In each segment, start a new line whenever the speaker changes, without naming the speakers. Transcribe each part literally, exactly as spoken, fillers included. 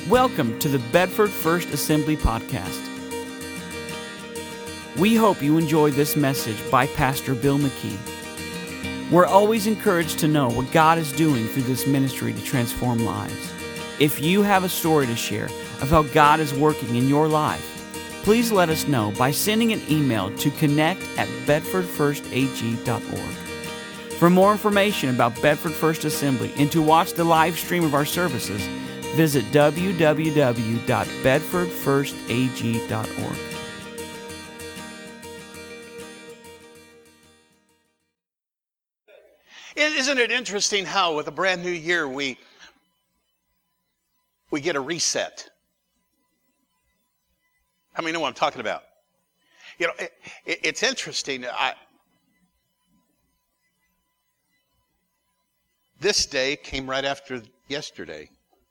Welcome to the Bedford First Assembly Podcast. We hope you enjoyed this message by Pastor Bill McKee. We're always encouraged to know what God is doing through this ministry to transform lives. If you have a story to share of how God is working in your life, please let us know by sending an email to connect at bedford first a g dot org. For more information about Bedford First Assembly and to watch the live stream of our services, visit w w w dot bedford first a g dot org.
Isn't it interesting how with a brand new year we we get a reset? How many know what I'm talking about? You know, it, it, it's interesting. I, this day came right after yesterday.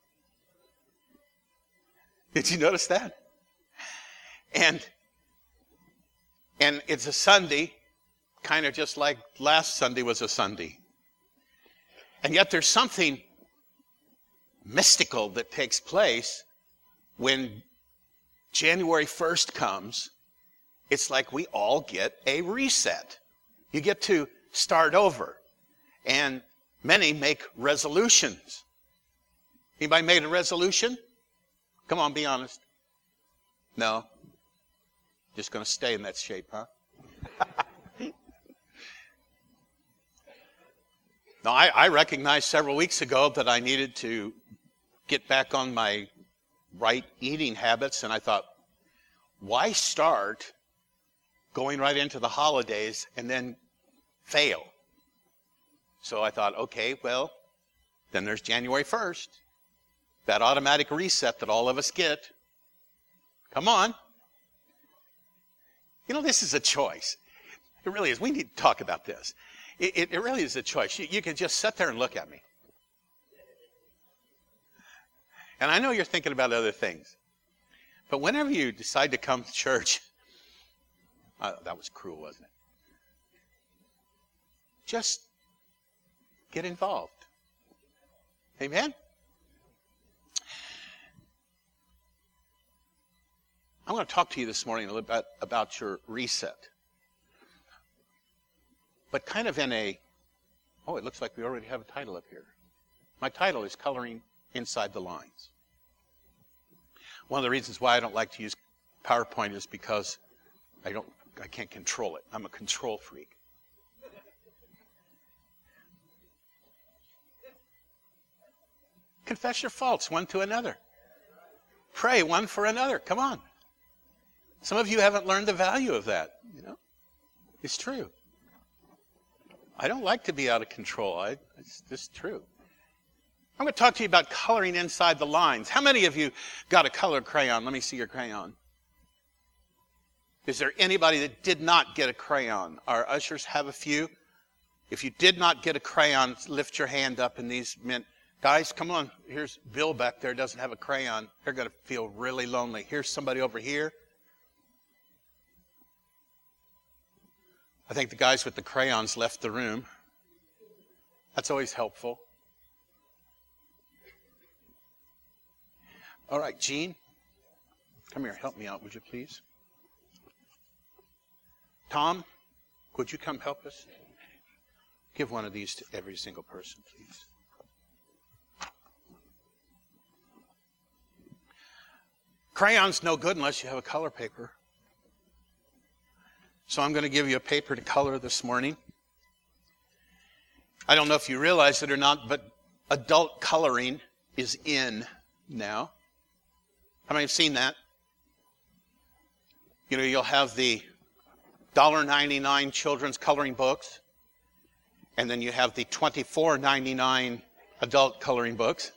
Did you notice that? And and it's a Sunday, kind of just like last Sunday was a Sunday. And yet there's something mystical that takes place when January first comes. It's like we all get a reset. You get to start over. And many make resolutions. Anybody made a resolution? Come on, be honest. No? Just going to stay in that shape, huh? No, I, I recognized several weeks ago that I needed to get back on my right eating habits, and I thought, why start going right into the holidays and then fail? So I thought, okay, well, then there's January first. That automatic reset that all of us get. Come on. You know, this is a choice. It really is. We need to talk about this. It, it, it really is a choice. You, you can just sit there and look at me. And I know you're thinking about other things. But whenever you decide to come to church, uh, that was cruel, wasn't it? Just get involved. Amen? I'm going to talk to you this morning a little bit about your reset. But kind of in a, oh, it looks like we already have a title up here. My title is Coloring Inside the Lines. One of the reasons why I don't like to use PowerPoint is because I don't, I can't control it. I'm a control freak. Confess your faults one to another. Pray one for another. Come on. Some of you haven't learned the value of that. You know, it's true. I don't like to be out of control. I, it's just true. I'm going to talk to you about coloring inside the lines. How many of you got a colored crayon? Let me see your crayon. Is there anybody that did not get a crayon? Our ushers have a few. If you did not get a crayon, lift your hand up in these men. Guys, come on. Here's Bill back there, doesn't have a crayon. They're going to feel really lonely. Here's somebody over here. I think the guys with the crayons left the room. That's always helpful. All right, Gene, come here. Help me out, would you please? Tom, could you come help us? Give one of these to every single person, please. Crayon's no good unless you have a color paper. So I'm going to give you a paper to color this morning. I don't know if you realize it or not, but adult coloring is in now. How many have seen that? You know, you'll have the one dollar ninety-nine children's coloring books, and then you have the twenty-four ninety-nine adult coloring books.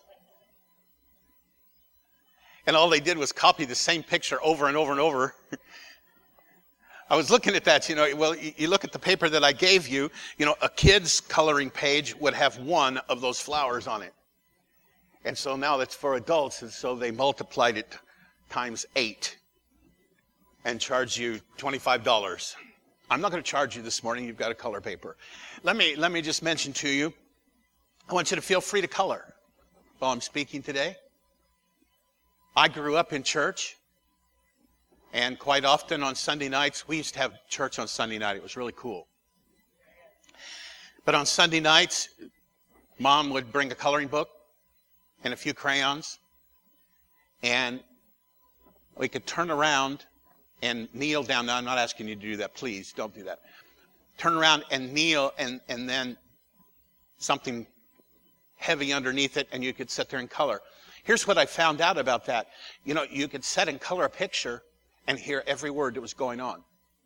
And all they did was copy the same picture over and over and over. I was looking at that, you know, well, you look at the paper that I gave you, you know, a kid's coloring page would have one of those flowers on it. And so now that's for adults, and so they multiplied it times eight and charged you twenty-five dollars. I'm not going to charge you this morning. You've got a color paper. Let me, let me just mention to you, I want you to feel free to color while I'm speaking today. I grew up in church, and quite often on Sunday nights, we used to have church on Sunday night. It was really cool. But on Sunday nights, Mom would bring a coloring book and a few crayons, and we could turn around and kneel down. Now, I'm not asking you to do that. Please, don't do that. Turn around and kneel, and, and then something heavy underneath it, and you could sit there and color. Here's what I found out about that. You know, you could sit and color a picture and hear every word that was going on.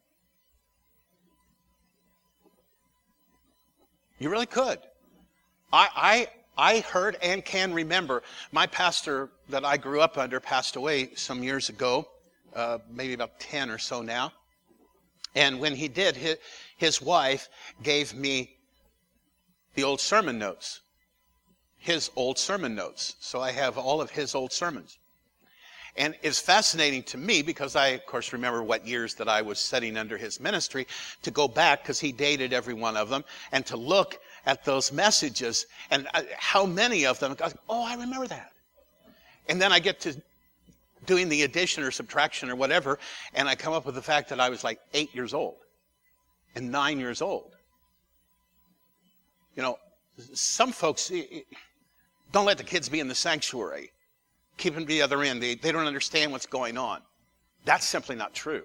You really could. I, I, I heard and can remember my pastor that I grew up under passed away some years ago, uh, maybe about ten or so now. And when he did, his, his wife gave me the old sermon notes, his old sermon notes. So I have all of his old sermons. And it's fascinating to me because I, of course, remember what years that I was sitting under his ministry, to go back, because he dated every one of them, and to look at those messages and how many of them, oh, I remember that. And then I get to doing the addition or subtraction or whatever, and I come up with the fact that I was like eight years old and nine years old. You know, some folks, don't let the kids be in the sanctuary. Keep them to the other end. They, they don't understand what's going on. That's simply not true.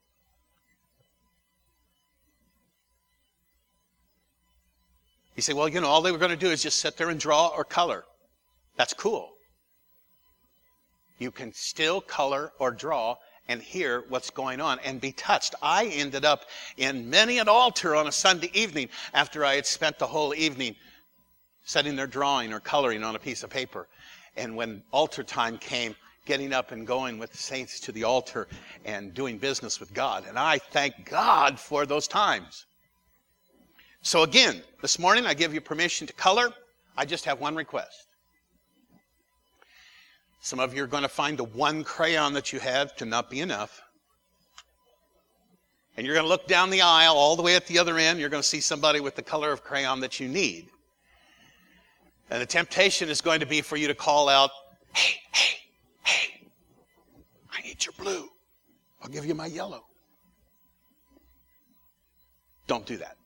You say, well, you know, all they were going to do is just sit there and draw or color. That's cool. You can still color or draw and hear what's going on and be touched. I ended up in many an altar on a Sunday evening after I had spent the whole evening sitting there drawing or coloring on a piece of paper. And when altar time came, getting up and going with the saints to the altar and doing business with God. And I thank God for those times. So again, this morning I give you permission to color. I just have one request. Some of you are going to find the one crayon that you have to not be enough. And you're going to look down the aisle all the way at the other end. You're going to see somebody with the color of crayon that you need. And the temptation is going to be for you to call out, hey, hey, hey, I need your blue. I'll give you my yellow. Don't do that.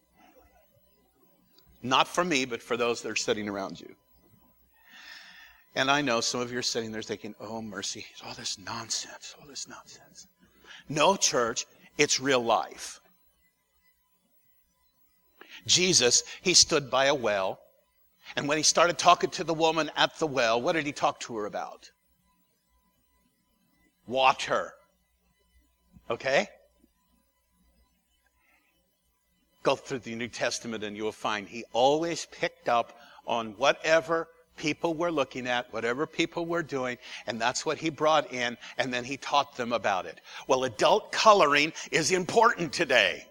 Not for me, but for those that are sitting around you. And I know some of you are sitting there thinking, oh, mercy, all this nonsense, all this nonsense. No, church, it's real life. Jesus, he stood by a well. And when he started talking to the woman at the well, what did he talk to her about? Water. Okay? Go through the New Testament and you will find he always picked up on whatever people were looking at, whatever people were doing, and that's what he brought in, and then he taught them about it. Well, adult coloring is important today.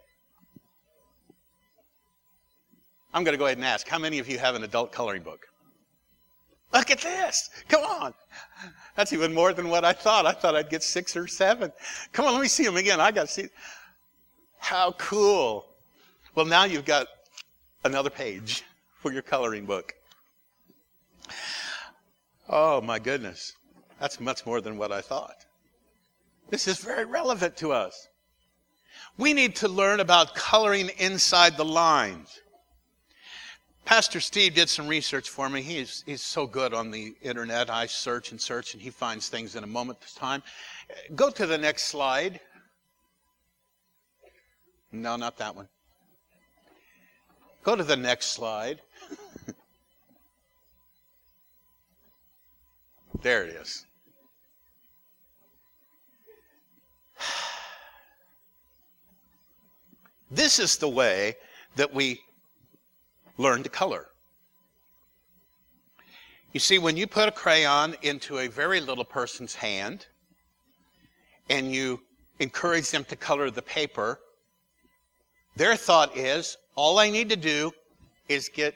I'm going to go ahead and ask, how many of you have an adult coloring book? Look at this. Come on. That's even more than what I thought. I thought I'd get six or seven. Come on, let me see them again. I got to see. How cool. Well, now you've got another page for your coloring book. Oh, my goodness. That's much more than what I thought. This is very relevant to us. We need to learn about coloring inside the lines. Pastor Steve did some research for me. He's, he's so good on the internet. I search and search, and he finds things in a moment's time. Go to the next slide. No, not that one. Go to the next slide. There it is. This is the way that we learn to color. You see, when you put a crayon into a very little person's hand and you encourage them to color the paper, their thought is, all I need to do is get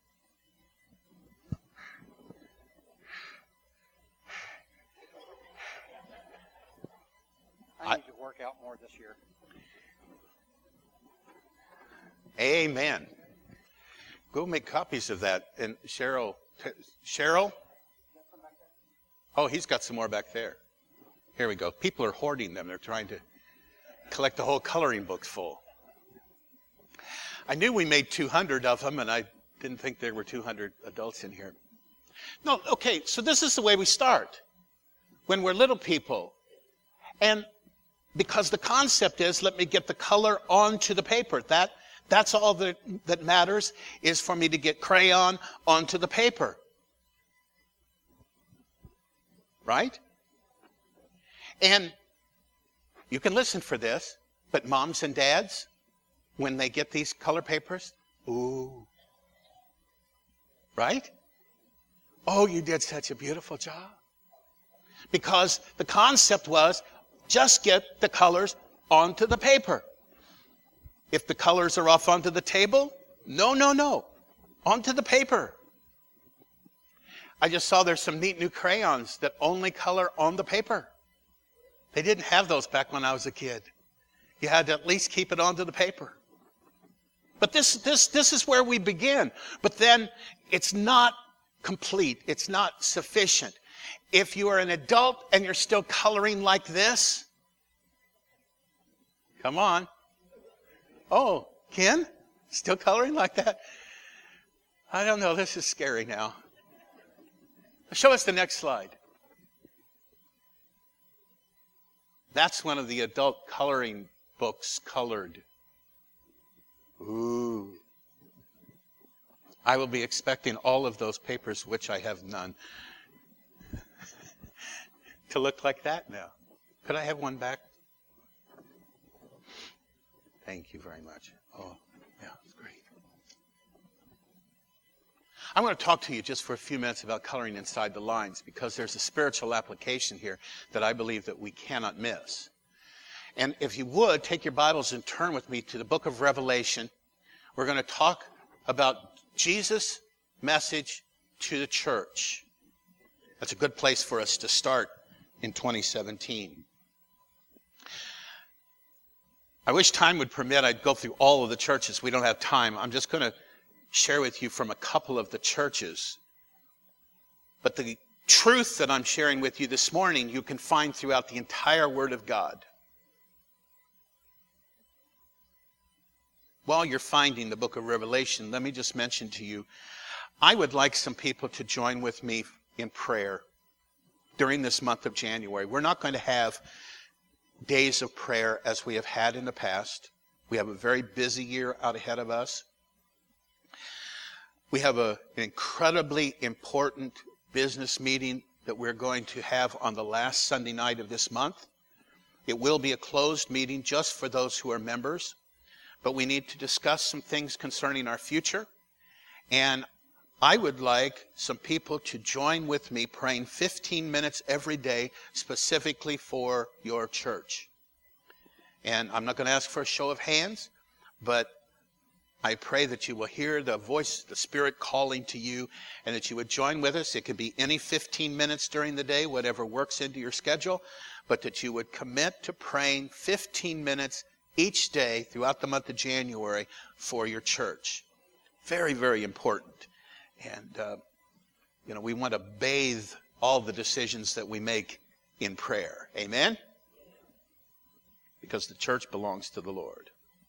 I need to work out more this year.
Amen. Go make copies of that. And Cheryl, Cheryl? Oh, he's got some more back there. Here we go. People are hoarding them. They're trying to collect the whole coloring book full. I knew we made two hundred of them, and I didn't think there were two hundred adults in here. No, okay, so this is the way we start when we're little people. And because the concept is, let me get the color onto the paper. That, that's all that, that matters, is for me to get crayon onto the paper. Right? And you can listen for this, but moms and dads, when they get these color papers, ooh. Right? Oh, you did such a beautiful job. Because the concept was, just get the colors onto the paper. If the colors are off onto the table, no, no, no. Onto the paper. I just saw there's some neat new crayons that only color on the paper. They didn't have those back when I was a kid. You had to at least keep it onto the paper. But this, this, this is where we begin. But then it's not complete. It's not sufficient. If you are an adult and you're still coloring like this, come on. Oh, Ken? Still coloring like that? I don't know. This is scary now. Show us the next slide. That's one of the adult coloring books colored. Ooh. I will be expecting all of those papers, which I have none, to look like that now. Could I have one back? Thank you very much. Oh, yeah, it's great. I'm going to talk to you just for a few minutes about coloring inside the lines, because there's a spiritual application here that I believe that we cannot miss. And if you would, take your Bibles and turn with me to the book of Revelation. We're going to talk about Jesus' message to the church. That's a good place for us to start in twenty seventeen. I wish time would permit, I'd go through all of the churches. We don't have time. I'm just going to share with you from a couple of the churches. But the truth that I'm sharing with you this morning, you can find throughout the entire Word of God. While you're finding the book of Revelation, let me just mention to you, I would like some people to join with me in prayer during this month of January. We're not going to have days of prayer as we have had in the past. We have a very busy year out ahead of us. We have a, an incredibly important business meeting that we're going to have on the last Sunday night of this month. It will be a closed meeting just for those who are members. But we need to discuss some things concerning our future. And I would like some people to join with me praying fifteen minutes every day specifically for your church. And I'm not going to ask for a show of hands, but I pray that you will hear the voice, the Spirit calling to you, and that you would join with us. It could be any fifteen minutes during the day, whatever works into your schedule, but that you would commit to praying fifteen minutes each day throughout the month of January for your church. Very, very important. And, uh, you know, we want to bathe all the decisions that we make in prayer. Amen? Because the church belongs to the Lord.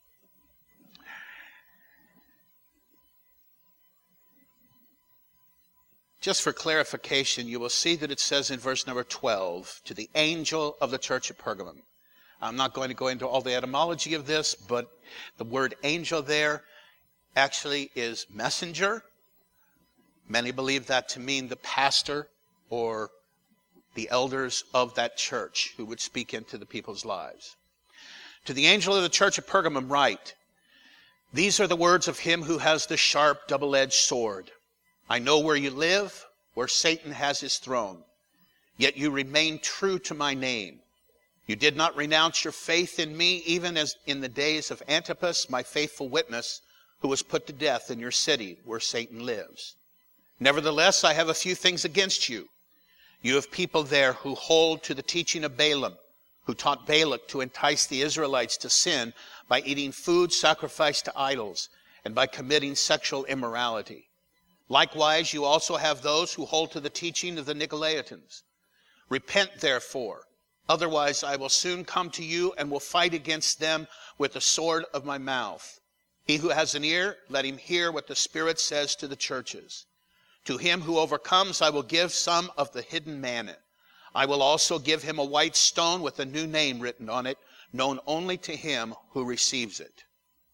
Just for clarification, you will see that it says in verse number twelve, to the angel of the church at Pergamum. I'm not going to go into all the etymology of this, but the word angel there actually is messenger. Many believe that to mean the pastor or the elders of that church who would speak into the people's lives. To the angel of the church at Pergamum write, these are the words of him who has the sharp double-edged sword. I know where you live, where Satan has his throne. Yet you remain true to my name. You did not renounce your faith in me, even as in the days of Antipas, my faithful witness, who was put to death in your city where Satan lives. Nevertheless, I have a few things against you. You have people there who hold to the teaching of Balaam, who taught Balak to entice the Israelites to sin by eating food sacrificed to idols and by committing sexual immorality. Likewise, you also have those who hold to the teaching of the Nicolaitans. Repent, therefore, Otherwise, I will soon come to you and will fight against them with the sword of my mouth. He who has an ear, let him hear what the Spirit says to the churches. To him who overcomes, I will give some of the hidden manna. I will also give him a white stone with a new name written on it, known only to him who receives it.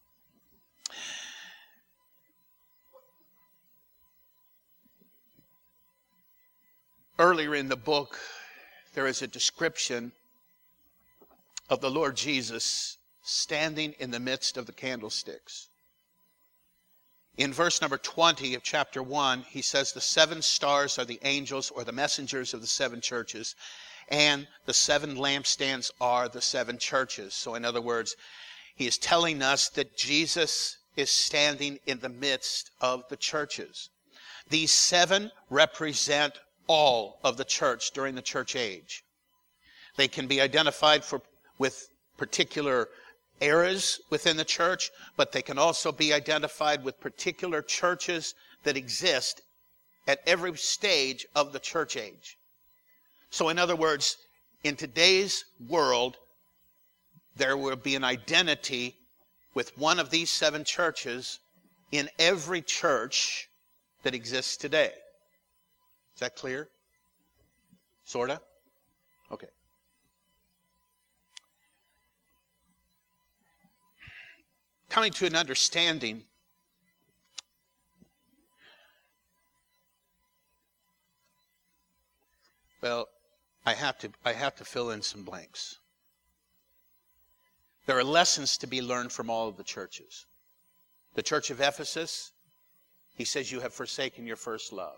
Earlier in the book, there is a description of the Lord Jesus standing in the midst of the candlesticks. In verse number twenty of chapter one, he says the seven stars are the angels or the messengers of the seven churches, and the seven lampstands are the seven churches. So in other words, he is telling us that Jesus is standing in the midst of the churches. These seven represent all of the church during the church age. They can be identified for, with particular eras within the church, but they can also be identified with particular churches that exist at every stage of the church age. So in other words, in today's world, there will be an identity with one of these seven churches in every church that exists today. Is that clear? Sorta? Okay. Coming to an understanding well, I have to I have to fill in some blanks. There are lessons to be learned from all of the churches. The church of Ephesus, he says, you have forsaken your first love.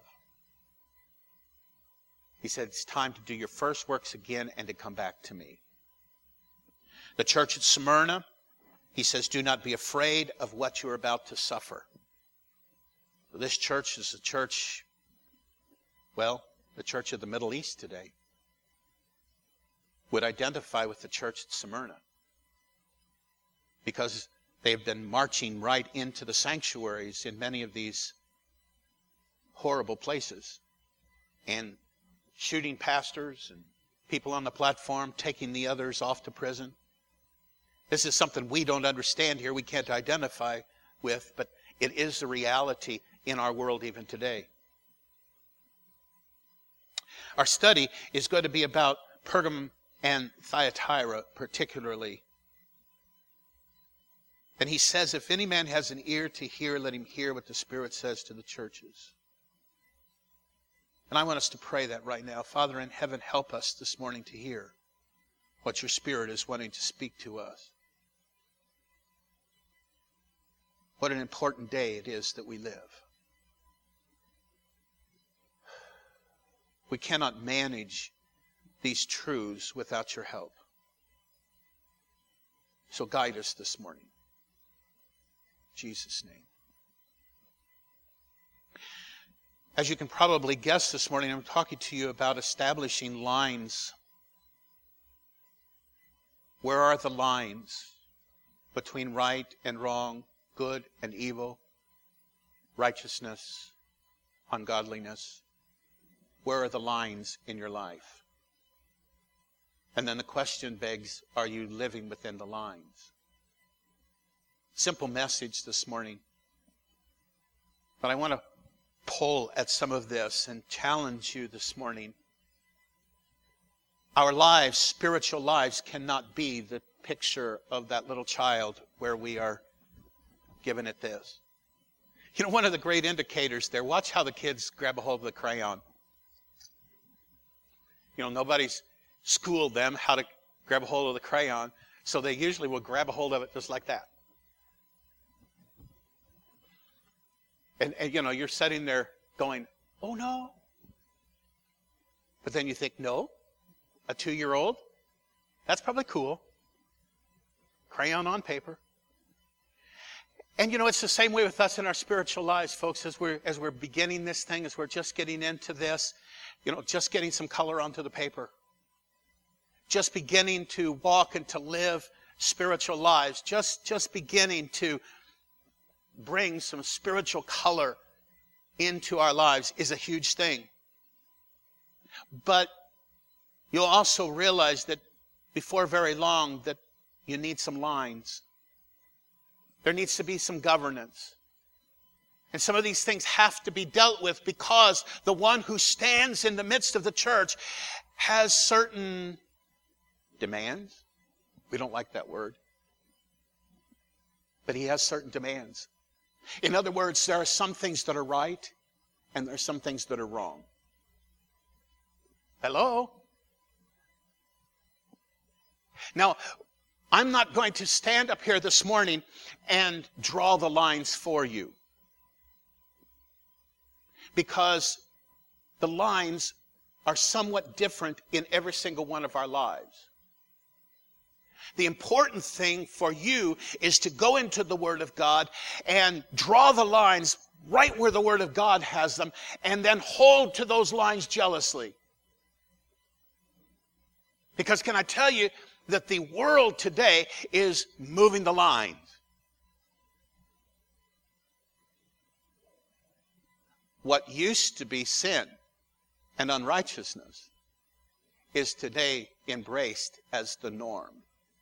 He said, it's time to do your first works again and to come back to me. The church at Smyrna, he says, do not be afraid of what you're about to suffer. This church is a church, well, the church of the Middle East today would identify with the church at Smyrna, because they've been marching right into the sanctuaries in many of these horrible places and shooting pastors and people on the platform, taking the others off to prison. This is something we don't understand here, we can't identify with, but it is the reality in our world even today. Our study is going to be about Pergamum and Thyatira particularly. And he says, if any man has an ear to hear, let him hear what the Spirit says to the churches. And I want us to pray that right now. Father in heaven, help us this morning to hear what your Spirit is wanting to speak to us. What an important day it is that we live. We cannot manage these truths without your help. So guide us this morning. In Jesus' name. As you can probably guess this morning, I'm talking to you about establishing lines. Where are the lines between right and wrong, good and evil, righteousness, ungodliness? Where are the lines in your life? And then the question begs, are you living within the lines? Simple message this morning. But I want to pull at some of this and challenge you this morning. Our lives, spiritual lives, cannot be the picture of that little child where we are given it this. You know, one of the great indicators there, watch how the kids grab a hold of the crayon. You know, nobody's schooled them how to grab a hold of the crayon, so they usually will grab a hold of it just like that. And, and you know, you're sitting there going, oh no. But then you think, no, a two-year-old, that's probably cool. Crayon on paper. And you know, it's the same way with us in our spiritual lives, folks, as we're, as we're beginning this thing, as we're just getting into this, you know, just getting some color onto the paper. Just beginning to walk and to live spiritual lives. Just, just beginning to bring some spiritual color into our lives is a huge thing. But you'll also realize that before very long that you need some lines. There needs to be some governance. And some of these things have to be dealt with because the one who stands in the midst of the church has certain demands. We don't like that word. But he has certain demands. In other words, there are some things that are right and there are some things that are wrong. Hello? Now, I'm not going to stand up here this morning and draw the lines for you, because the lines are somewhat different in every single one of our lives. The important thing for you is to go into the Word of God and draw the lines right where the Word of God has them, and then hold to those lines jealously. Because can I tell you that the world today is moving the lines? What used to be sin and unrighteousness is today embraced as the norm.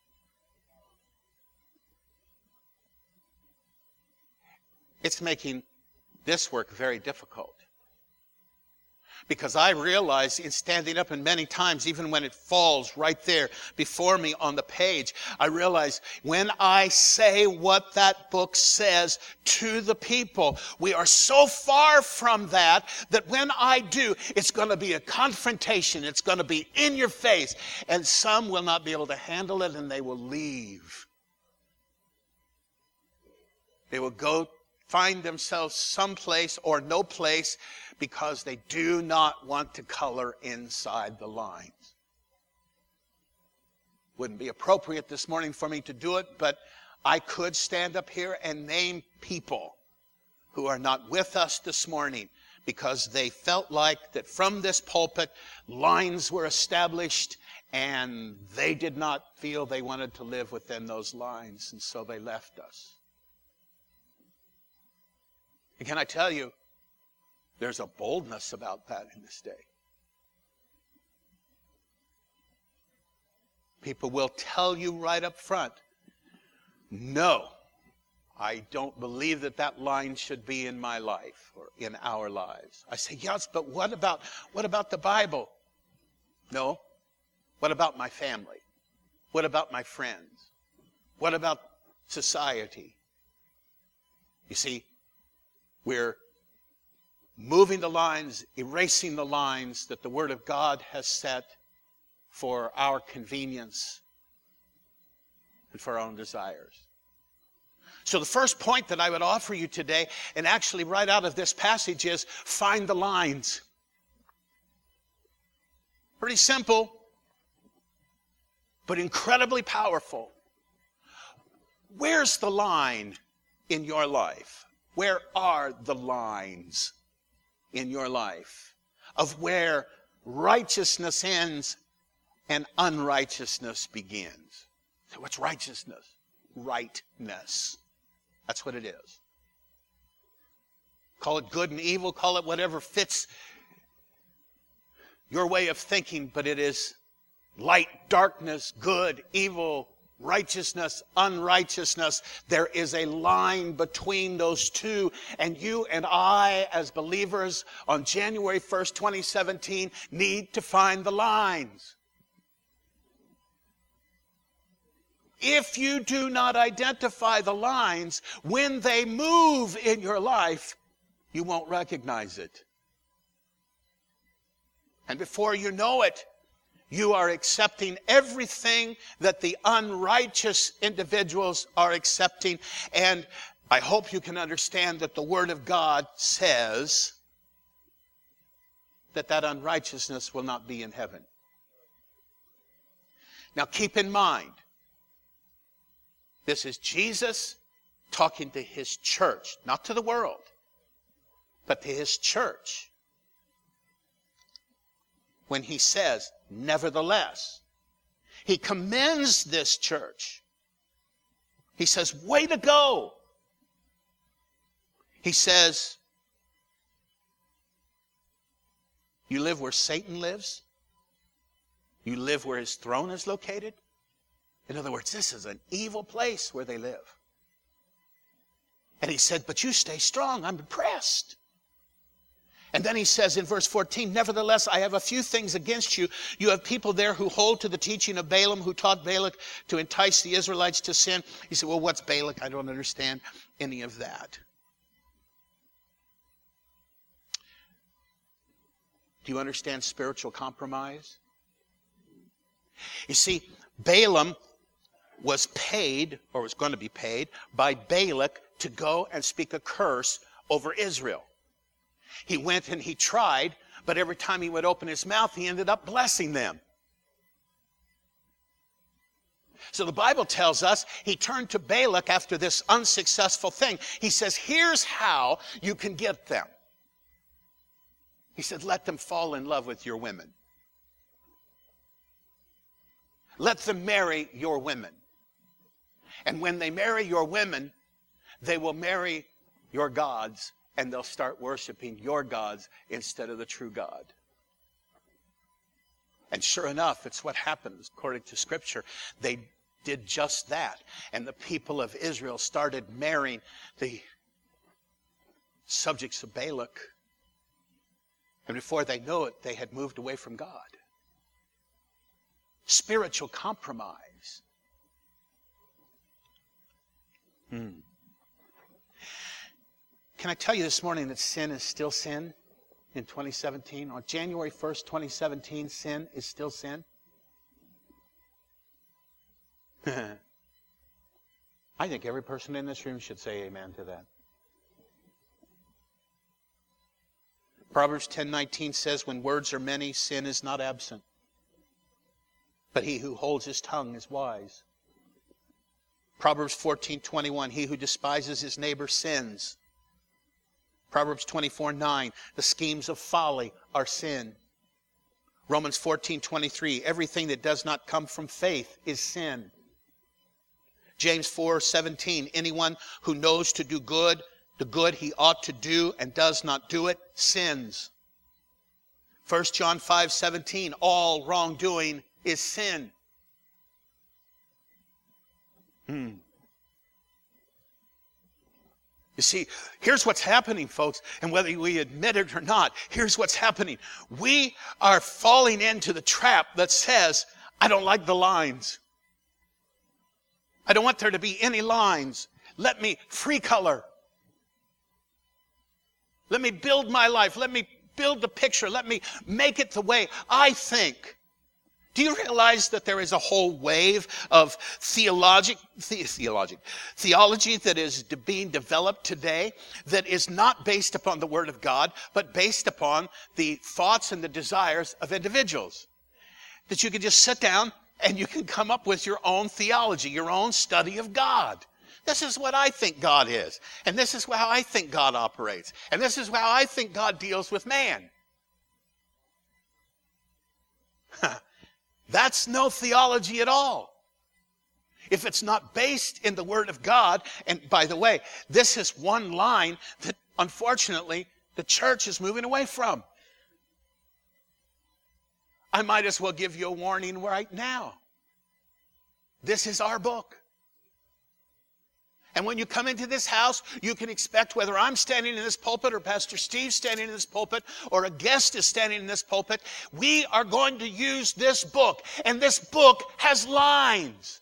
It's making this work very difficult. Because I realize in standing up, and many times, even when it falls right there before me on the page, I realize when I say what that book says to the people, we are so far from that, that when I do, it's going to be a confrontation. It's going to be in your face. And some will not be able to handle it, and they will leave. They will go find themselves someplace or no place because they do not want to color inside the lines. Wouldn't be appropriate this morning for me to do it, but I could stand up here and name people who are not with us this morning because they felt like that from this pulpit lines were established and they did not feel they wanted to live within those lines, and so they left us. And can I tell you, there's a boldness about that in this day. People will tell you right up front, no, I don't believe that that line should be in my life or in our lives. I say, yes, but what about, what about the Bible? No. What about my family? What about my friends? What about society? You see, we're moving the lines, erasing the lines that the Word of God has set for our convenience and for our own desires. So the first point that I would offer you today, and actually right out of this passage, is find the lines. Pretty simple, but incredibly powerful. Where's the line in your life? Where are the lines in your life of where righteousness ends and unrighteousness begins? So what's righteousness? Rightness. That's what it is. Call it good and evil, call it whatever fits your way of thinking, but it is light, darkness, good, evil, righteousness, unrighteousness. There is a line between those two, and you and I, as believers, on January first, twenty seventeen, need to find the lines. If you do not identify the lines, when they move in your life, you won't recognize it. And before you know it, you are accepting everything that the unrighteous individuals are accepting. And I hope you can understand that the Word of God says that that unrighteousness will not be in heaven. Now keep in mind, this is Jesus talking to His church, not to the world, but to His church. When He says, nevertheless, He commends this church. He says, way to go. He says, you live where Satan lives? You live where his throne is located? In other words, this is an evil place where they live. And he said, but you stay strong. I'm impressed. And then he says in verse fourteen, nevertheless, I have a few things against you. You have people there who hold to the teaching of Balaam, who taught Balak to entice the Israelites to sin. He said, well, what's Balak? I don't understand any of that. Do you understand spiritual compromise? You see, Balaam was paid, or was going to be paid, by Balak to go and speak a curse over Israel. He went and he tried, but every time he would open his mouth, he ended up blessing them. So the Bible tells us he turned to Balak after this unsuccessful thing. He says, here's how you can get them. He said, let them fall in love with your women. Let them marry your women. And when they marry your women, they will marry your gods, and they'll start worshiping your gods instead of the true God. And sure enough, it's what happens according to Scripture. They did just that. And the people of Israel started marrying the subjects of Balak. And before they know it, they had moved away from God. Spiritual compromise. Hmm. Can I tell you this morning that sin is still sin in twenty seventeen? On January first, twenty seventeen, sin is still sin? I think every person in this room should say amen to that. Proverbs ten nineteen says, when words are many, sin is not absent. But he who holds his tongue is wise. Proverbs fourteen twenty-one, he who despises his neighbor sins. Proverbs twenty-four nine, the schemes of folly are sin. Romans fourteen twenty-three, everything that does not come from faith is sin. James four seventeen, anyone who knows to do good, the good he ought to do and does not do it, sins. First John five seventeen, all wrongdoing is sin. Hmm. You see, here's what's happening, folks, and whether we admit it or not, here's what's happening. We are falling into the trap that says, I don't like the lines. I don't want there to be any lines. Let me free color. Let me build my life. Let me build the picture. Let me make it the way I think. Do you realize that there is a whole wave of theologic, the, theologic, theology that is de- being developed today that is not based upon the Word of God, but based upon the thoughts and the desires of individuals? That you can just sit down and you can come up with your own theology, your own study of God. This is what I think God is. And this is how I think God operates. And this is how I think God deals with man. That's no theology at all. If it's not based in the Word of God, and by the way, this is one line that unfortunately the church is moving away from. I might as well give you a warning right now. This is our book. And when you come into this house, you can expect, whether I'm standing in this pulpit or Pastor Steve's standing in this pulpit or a guest is standing in this pulpit, we are going to use this book. And this book has lines.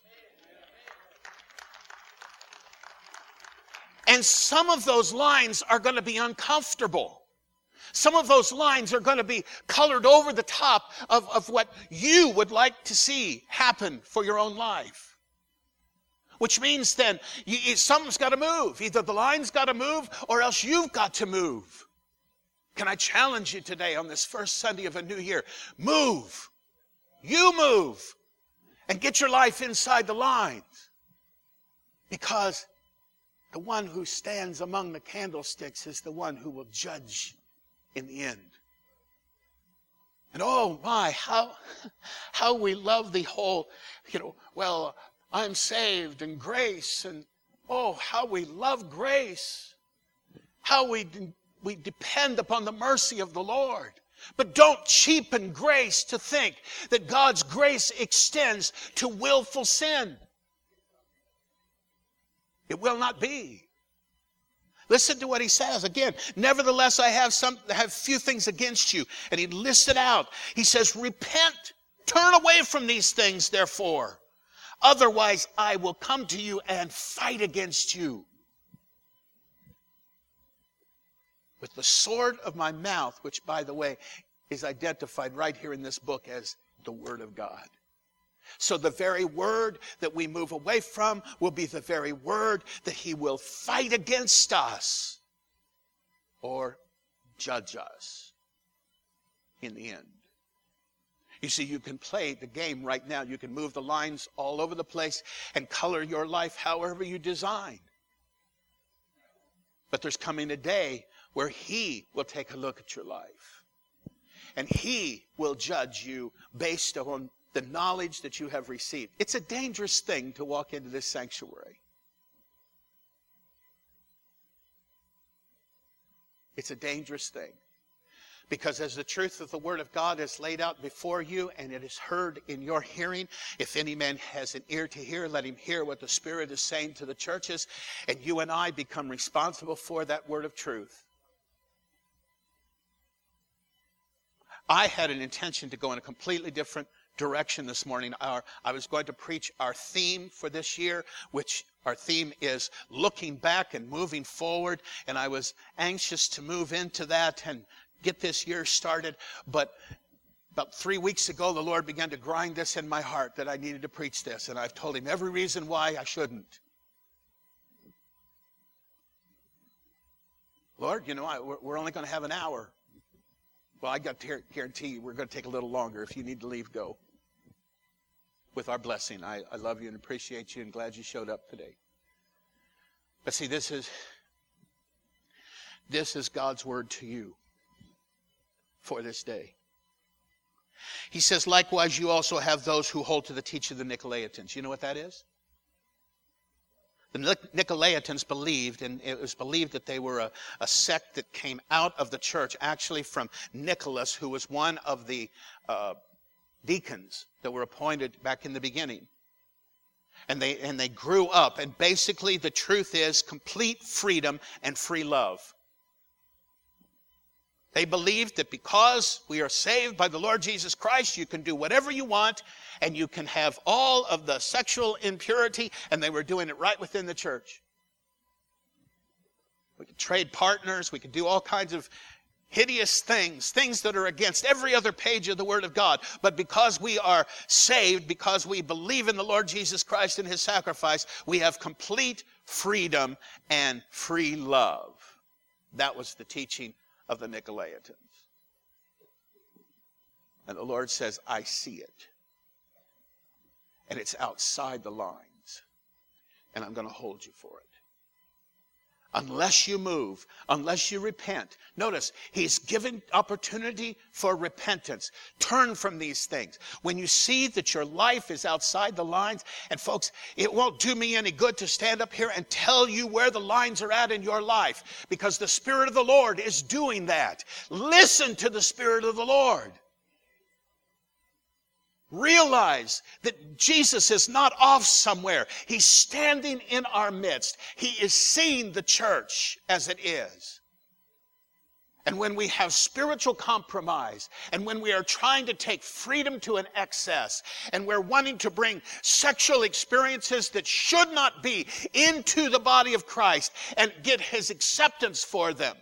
And some of those lines are going to be uncomfortable. Some of those lines are going to be colored over the top of, of what you would like to see happen for your own life. Which means then, you, something's got to move. Either the line's got to move or else you've got to move. Can I challenge you today on this first Sunday of a new year? Move. You move. And get your life inside the lines. Because the one who stands among the candlesticks is the one who will judge in the end. And oh my, how, how we love the whole, you know, well, I'm saved and grace, and oh, how we love grace. How we, we depend upon the mercy of the Lord. But don't cheapen grace to think that God's grace extends to willful sin. It will not be. Listen to what he says again. Nevertheless, I have some have few things against you. And he lists it out. He says, repent, turn away from these things, therefore. Otherwise, I will come to you and fight against you with the sword of my mouth, which, by the way, is identified right here in this book as the Word of God. So the very word that we move away from will be the very word that he will fight against us or judge us in the end. You see, you can play the game right now. You can move the lines all over the place and color your life however you design. But there's coming a day where he will take a look at your life. And he will judge you based on the knowledge that you have received. It's a dangerous thing to walk into this sanctuary. It's a dangerous thing. Because as the truth of the Word of God is laid out before you and it is heard in your hearing, if any man has an ear to hear, let him hear what the Spirit is saying to the churches, and you and I become responsible for that word of truth. I had an intention to go in a completely different direction this morning. Our, I was going to preach our theme for this year, which our theme is looking back and moving forward. And I was anxious to move into that and get this year started. But about three weeks ago, the Lord began to grind this in my heart that I needed to preach this. And I've told him every reason why I shouldn't. Lord, you know, I, we're, we're only going to have an hour. Well, I got to guarantee you we're going to take a little longer. If you need to leave, go. With our blessing. I, I love you and appreciate you and glad you showed up today. But see, this is, this is God's word to you for this day. He says, likewise, you also have those who hold to the teaching of the Nicolaitans. You know what that is? The Nicolaitans believed, and it was believed that they were a, a sect that came out of the church, actually from Nicholas, who was one of the uh, deacons that were appointed back in the beginning. And they, and they grew up, and basically the truth is complete freedom and free love. They believed that because we are saved by the Lord Jesus Christ, you can do whatever you want, and you can have all of the sexual impurity, and they were doing it right within the church. We could trade partners, we could do all kinds of hideous things, things that are against every other page of the Word of God. But because we are saved, because we believe in the Lord Jesus Christ and His sacrifice, we have complete freedom and free love. That was the teaching of the Nicolaitans. And the Lord says, I see it. And it's outside the lines. And I'm going to hold you for it. Unless you move, unless you repent. Notice, He's given opportunity for repentance. Turn from these things. When you see that your life is outside the lines, and folks, it won't do me any good to stand up here and tell you where the lines are at in your life, because the Spirit of the Lord is doing that. Listen to the Spirit of the Lord. Realize that Jesus is not off somewhere. He's standing in our midst. He is seeing the church as it is. And when we have spiritual compromise, and when we are trying to take freedom to an excess, and we're wanting to bring sexual experiences that should not be into the body of Christ and get His acceptance for them,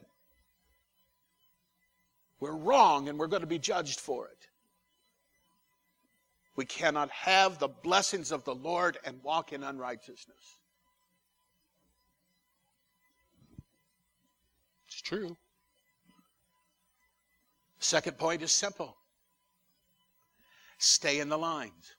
we're wrong and we're going to be judged for it. We cannot have the blessings of the Lord and walk in unrighteousness. It's true. Second point is simple. Stay in the lines.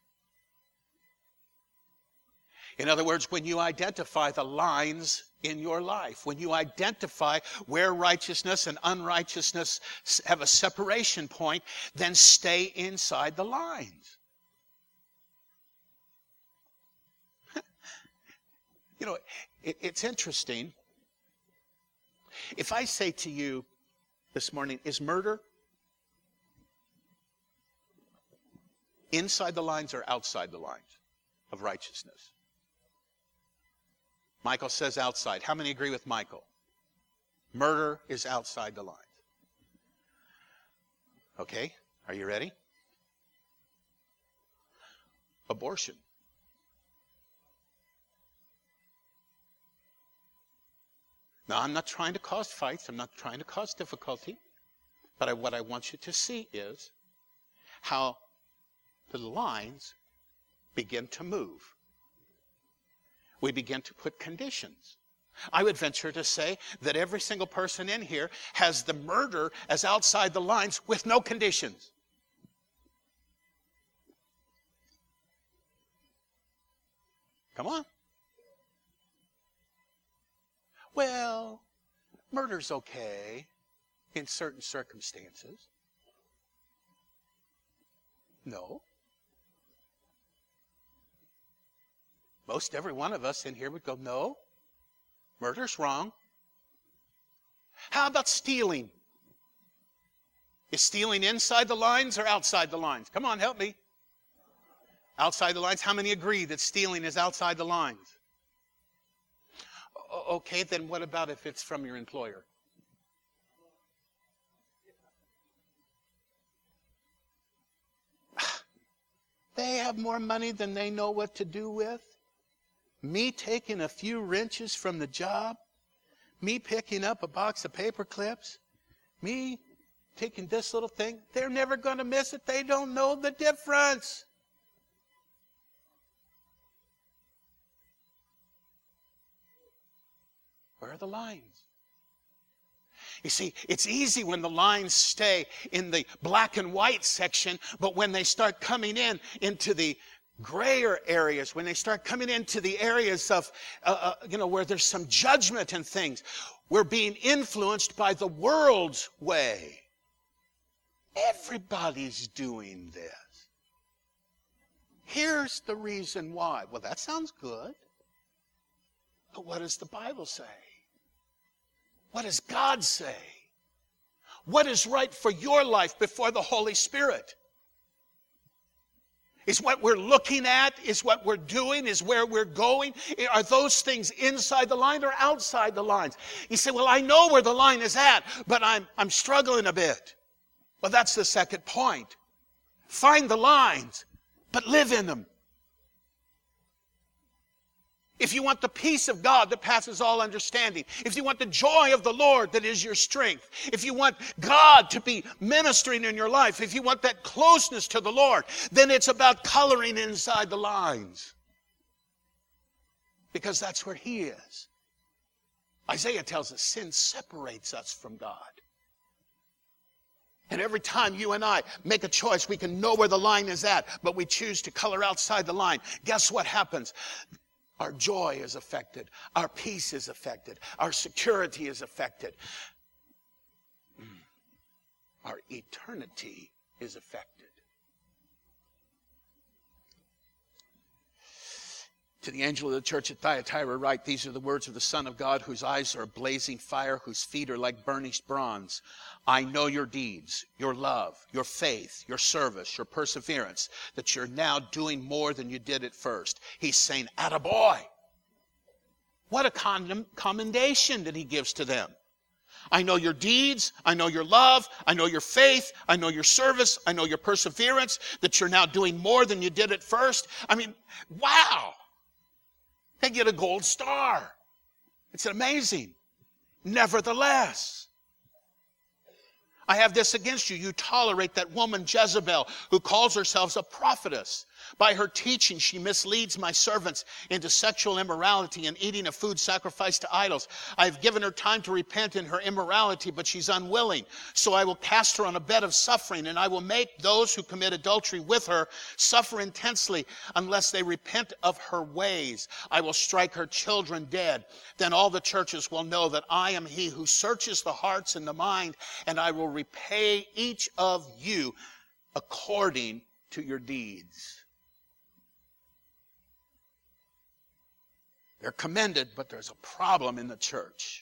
In other words, when you identify the lines in your life, when you identify where righteousness and unrighteousness have a separation point, then stay inside the lines. You know, it, it's interesting. If I say to you this morning, is murder inside the lines or outside the lines of righteousness? Michael says outside. How many agree with Michael? Murder is outside the lines. Okay, are you ready? Abortion. Now, I'm not trying to cause fights. I'm not trying to cause difficulty. But I, what I want you to see is how the lines begin to move. We begin to put conditions. I would venture to say that every single person in here has the murder as outside the lines with no conditions. Come on. Well, murder's okay in certain circumstances. No. Most every one of us in here would go, no, murder's wrong. How about stealing? Is stealing inside the lines or outside the lines? Come on, help me. Outside the lines. How many agree that stealing is outside the lines? O- okay, then what about if it's from your employer? They have more money than they know what to do with. Me taking a few wrenches from the job, me picking up a box of paper clips, me taking this little thing, they're never going to miss it. They don't know the difference. Where are the lines? You see, it's easy when the lines stay in the black and white section, but when they start coming in into the grayer areas, when they start coming into the areas of, uh, uh, you know, where there's some judgment and things, we're being influenced by the world's way. Everybody's doing this. Here's the reason why. Well, that sounds good. But what does the Bible say? What does God say? What is right for your life before the Holy Spirit? Is what we're looking at, is what we're doing, is where we're going? Are those things inside the line or outside the lines? You say, well, I know where the line is at, but I'm, I'm struggling a bit. Well, that's the second point. Find the lines, but live in them. If you want the peace of God that passes all understanding, if you want the joy of the Lord that is your strength, if you want God to be ministering in your life, if you want that closeness to the Lord, then it's about coloring inside the lines. Because that's where He is. Isaiah tells us sin separates us from God. And every time you and I make a choice, we can know where the line is at, but we choose to color outside the line. Guess what happens? Our joy is affected. Our peace is affected. Our security is affected. Our eternity is affected. To the angel of the church at Thyatira write, these are the words of the Son of God, whose eyes are a blazing fire, whose feet are like burnished bronze. I know your deeds, your love, your faith, your service, your perseverance, that you're now doing more than you did at first. He's saying, attaboy. What a con- commendation that he gives to them. I know your deeds, I know your love, I know your faith, I know your service, I know your perseverance, that you're now doing more than you did at first. I mean, wow. They get a gold star. It's amazing. Nevertheless, I have this against you. You tolerate that woman Jezebel, who calls herself a prophetess. By her teaching, she misleads my servants into sexual immorality and eating of food sacrificed to idols. I have given her time to repent in her immorality, but she's unwilling. So I will cast her on a bed of suffering, and I will make those who commit adultery with her suffer intensely unless they repent of her ways. I will strike her children dead. Then all the churches will know that I am He who searches the hearts and the mind, and I will repay each of you according to your deeds. They're commended, but there's a problem in the church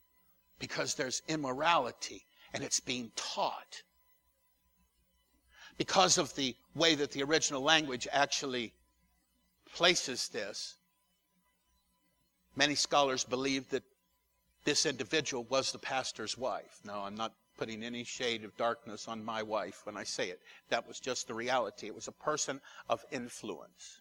because there's immorality and it's being taught. because of the way that the original language actually places this, many scholars believe that this individual was the pastor's wife. Now, I'm not putting any shade of darkness on my wife when I say it. That was just the reality. It was a person of influence.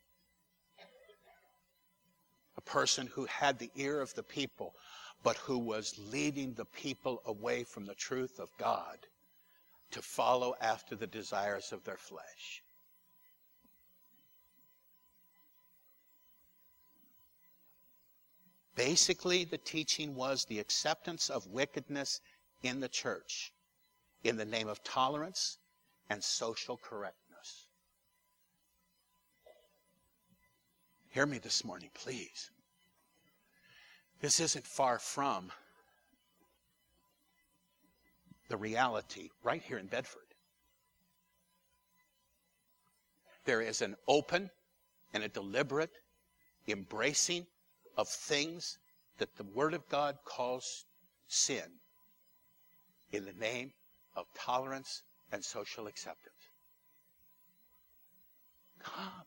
A person who had the ear of the people, but who was leading the people away from the truth of God to follow after the desires of their flesh. Basically, the teaching was the acceptance of wickedness in the church in the name of tolerance and social correctness. Hear me this morning, please. This isn't far from the reality right here in Bedford. There is an open and a deliberate embracing of things that the Word of God calls sin in the name of tolerance and social acceptance. Come.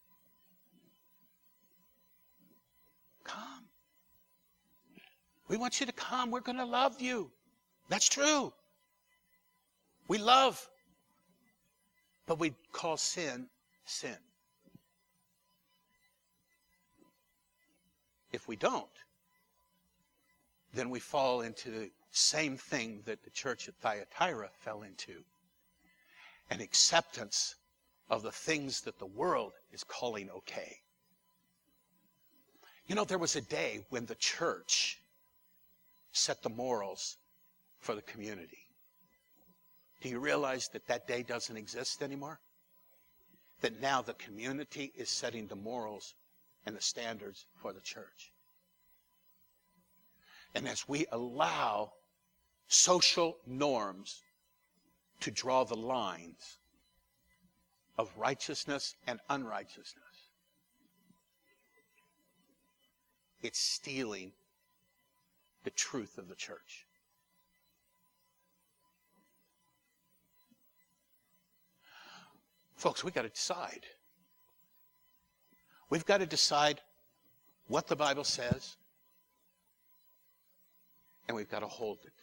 Come. We want you to come. We're going to love you. That's true. We love. But we call sin, sin. If we don't, then we fall into the same thing that the church at Thyatira fell into. An acceptance of the things that the world is calling okay. You know, there was a day when the church set the morals for the community. Do you realize that that day doesn't exist anymore? That now the community is setting the morals and the standards for the church. And as we allow social norms to draw the lines of righteousness and unrighteousness, it's stealing the truth of the church. Folks, we've got to decide. We've got to decide what the Bible says, and we've got to hold it.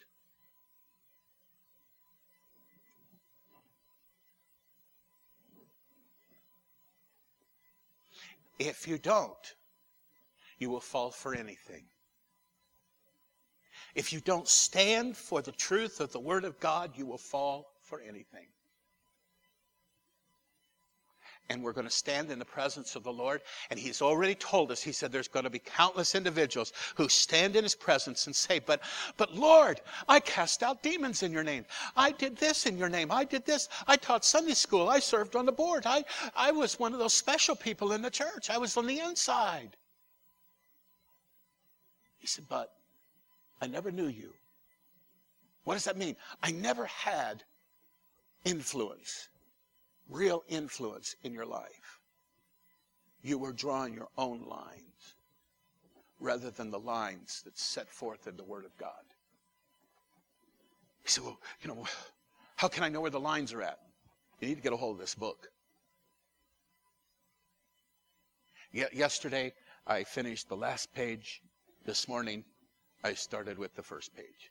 If you don't, you will fall for anything. If you don't stand for the truth of the Word of God, you will fall for anything. And we're going to stand in the presence of the Lord. And He's already told us, He said there's going to be countless individuals who stand in His presence and say, but, but Lord, I cast out demons in your name. I did this in your name. I did this. I taught Sunday school. I served on the board. I, I was one of those special people in the church. I was on the inside. He said, but I never knew you. What does that mean? I never had influence. Real influence in your life. You were drawing your own lines rather than the lines that's set forth in the Word of God. He said, well, you know, how can I know where the lines are at? You need to get a hold of this book. Yesterday, I finished the last page. This morning, I started with the first page.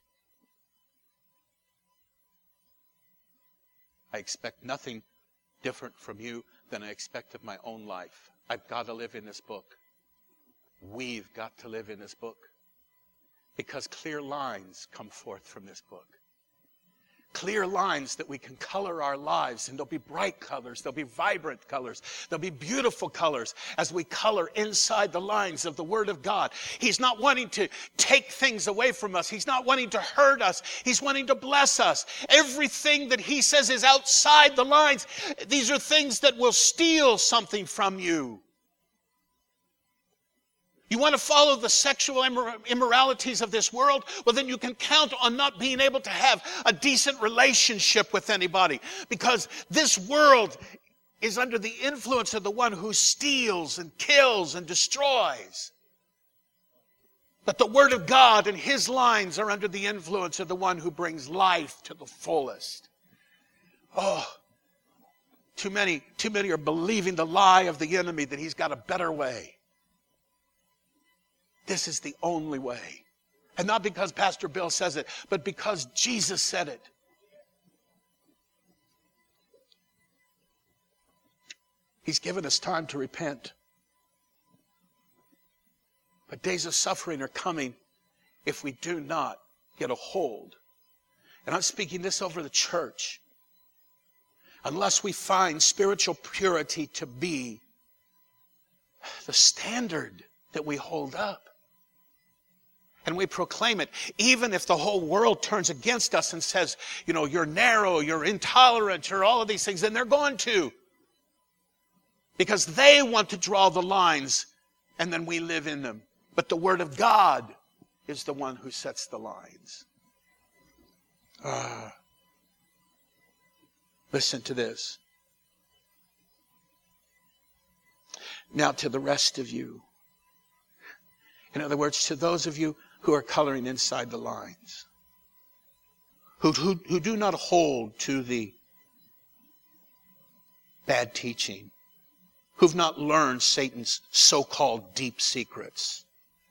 I expect nothing different from you than I expect of my own life. I've got to live in this book. We've got to live in this book. Because clear lines come forth from this book. Clear lines that we can color our lives, and they'll be bright colors, they'll be vibrant colors, they'll be beautiful colors as we color inside the lines of the Word of God. He's not wanting to take things away from us. He's not wanting to hurt us. He's wanting to bless us. Everything that He says is outside the lines. These are things that will steal something from you. You want to follow the sexual immoralities of this world? Well, then you can count on not being able to have a decent relationship with anybody. Because this world is under the influence of the one who steals and kills and destroys. But the Word of God and His lines are under the influence of the one who brings life to the fullest. Oh, Too many, too many are believing the lie of the enemy that he's got a better way. This is the only way. And not because Pastor Bill says it, but because Jesus said it. He's given us time to repent. But days of suffering are coming if we do not get a hold. And I'm speaking this over the church. Unless we find spiritual purity to be the standard that we hold up. And we proclaim it, even if the whole world turns against us and says, you know, you're narrow, you're intolerant, you're all of these things, then they're going to. Because they want to draw the lines, and then we live in them. But the Word of God is the one who sets the lines. Ah. Listen to this. Now to the rest of you. In other words, to those of you who are coloring inside the lines. Who, who, who do not hold to the bad teaching. Who've not learned Satan's so-called deep secrets.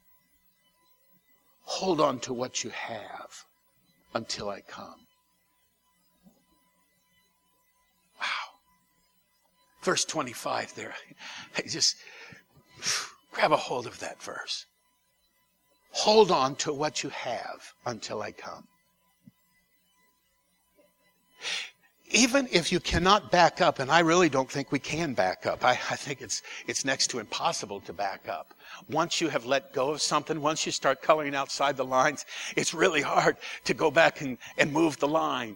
Hold on to what you have until I come. Wow. Verse twenty-five there. I just grab a hold of that verse. Hold on to what you have until I come. Even if you cannot back up, and I really don't think we can back up. I, I think it's it's next to impossible to back up. Once you have let go of something, once you start coloring outside the lines, it's really hard to go back and, and move the line.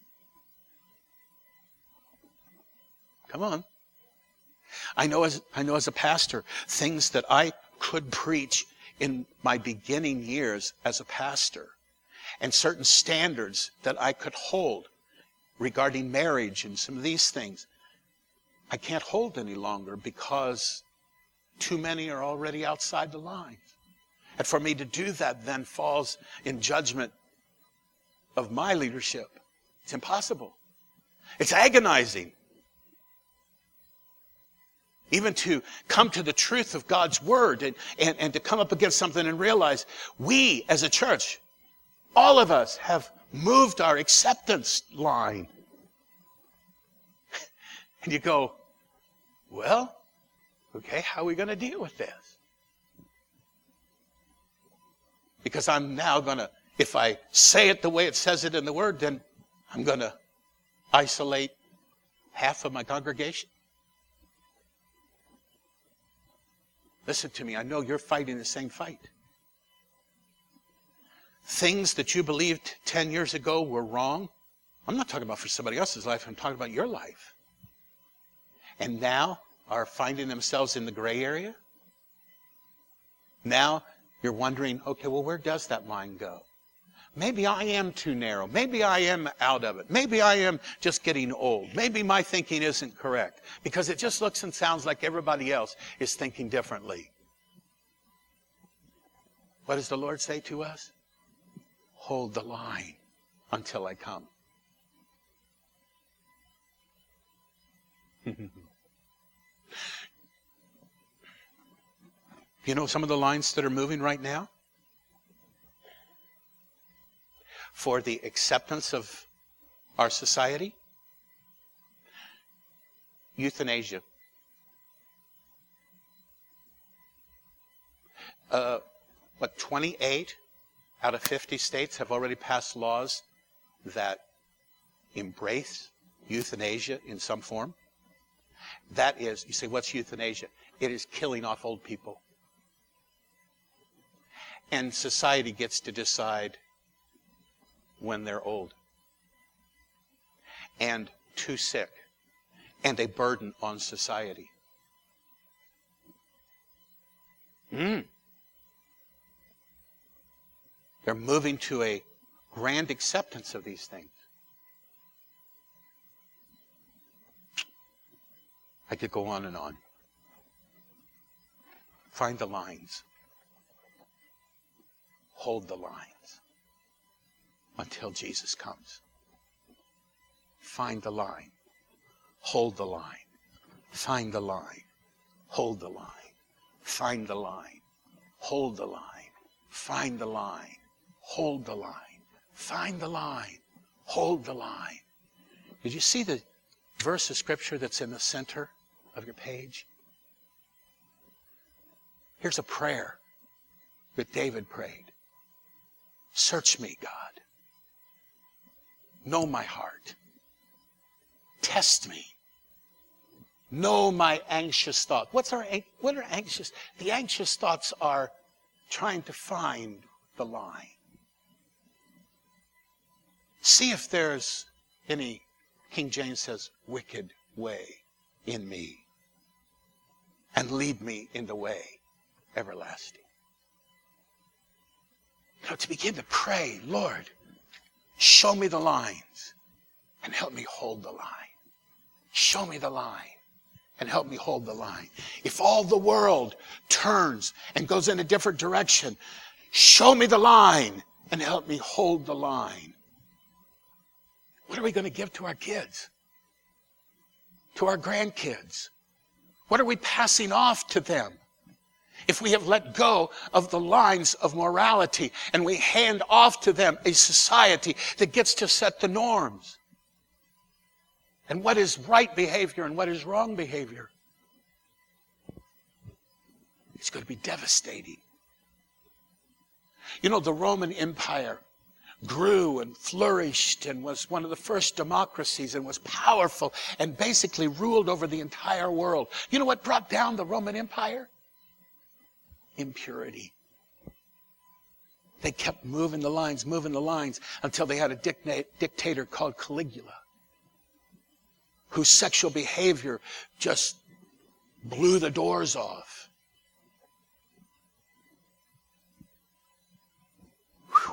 Come on. I know as I know as a pastor, things that I could preach in my beginning years as a pastor, and certain standards that I could hold regarding marriage and some of these things, I can't hold any longer because too many are already outside the lines. And for me to do that then falls in judgment of my leadership. It's impossible. It's agonizing. Even to come to the truth of God's Word and, and, and to come up against something and realize we as a church, all of us have moved our acceptance line. And you go, well, okay, how are we going to deal with this? Because I'm now going to, if I say it the way it says it in the Word, then I'm going to isolate half of my congregation. Listen to me, I know you're fighting the same fight. Things that you believed ten years ago were wrong, I'm not talking about for somebody else's life, I'm talking about your life. And now are finding themselves in the gray area. Now you're wondering, okay, well, where does that line go? Maybe I am too narrow. Maybe I am out of it. Maybe I am just getting old. Maybe my thinking isn't correct because it just looks and sounds like everybody else is thinking differently. What does the Lord say to us? Hold the line until I come. You know some of the lines that are moving right now? For the acceptance of our society? Euthanasia. Uh, what, twenty-eight out of fifty states have already passed laws that embrace euthanasia in some form. That is, you say, what's euthanasia? It is killing off old people. And society gets to decide when they're old and too sick and a burden on society. Mm. They're moving to a grand acceptance of these things. I could go on and on. Find the lines. Hold the lines until Jesus comes. Find the line. hold the line. Find the line. Hold the line. Find the line. Hold the line. Find the line. Hold the line. Find the line. Hold the line. Did you see the verse of Scripture that's in the center of your page? Here's a prayer that David prayed. Search me, God. Know my heart. Test me. Know my anxious thoughts. What's our, what are anxious? The anxious thoughts are trying to find the line. See if there's any, King James says, wicked way in me. And lead me in the way everlasting. Now to begin to pray, Lord, show me the lines and help me hold the line. Show me the line and help me hold the line. If all the world turns and goes in a different direction, show me the line and help me hold the line. What are we going to give to our kids? To our grandkids? What are we passing off to them? If we have let go of the lines of morality and we hand off to them a society that gets to set the norms. And what is right behavior and what is wrong behavior? It's going to be devastating. You know, the Roman Empire grew and flourished and was one of the first democracies and was powerful and basically ruled over the entire world. You know what brought down the Roman Empire? Impurity. They kept moving the lines, moving the lines until they had a dicta- dictator called Caligula, whose sexual behavior just blew the doors off. Whew.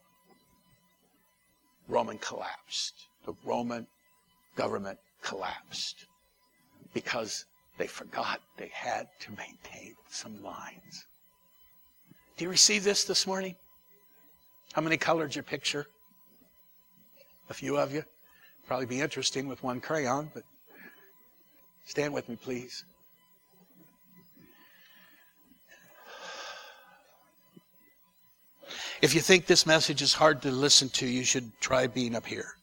Roman collapsed. The Roman government collapsed because they forgot they had to maintain some lines. Do you receive this this morning? How many colored your picture? A few of you. Probably be interesting with one crayon, but stand with me, please. If you think this message is hard to listen to, you should try being up here.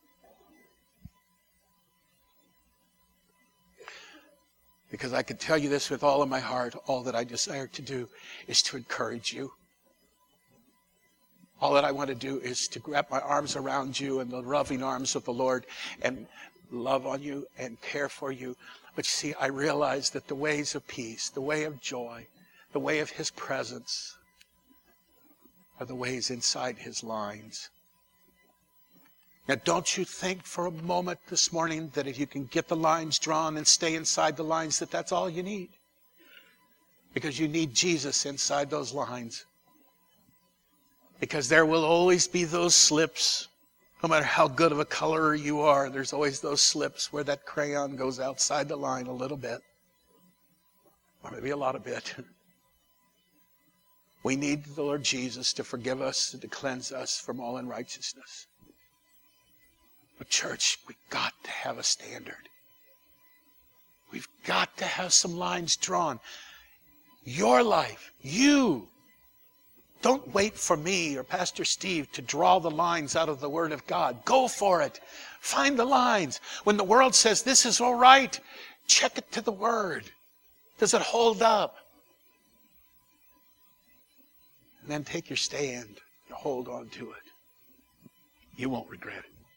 Because I can tell you this with all of my heart, all that I desire to do is to encourage you. All that I want to do is to wrap my arms around you in the loving arms of the Lord and love on you and care for you. But you see, I realize that the ways of peace, the way of joy, the way of His presence are the ways inside His lines. Now, don't you think for a moment this morning that if you can get the lines drawn and stay inside the lines, that that's all you need. Because you need Jesus inside those lines. Because there will always be those slips. No matter how good of a colorer you are, there's always those slips where that crayon goes outside the line a little bit. Or maybe a lot of bit. We need the Lord Jesus to forgive us and to cleanse us from all unrighteousness. But church, we've got to have a standard. We've got to have some lines drawn. Your life, you. Don't wait for me or Pastor Steve to draw the lines out of the Word of God. Go for it. Find the lines. When the world says this is all right, check it to the Word. Does it hold up? And then take your stand and hold on to it. You won't regret it.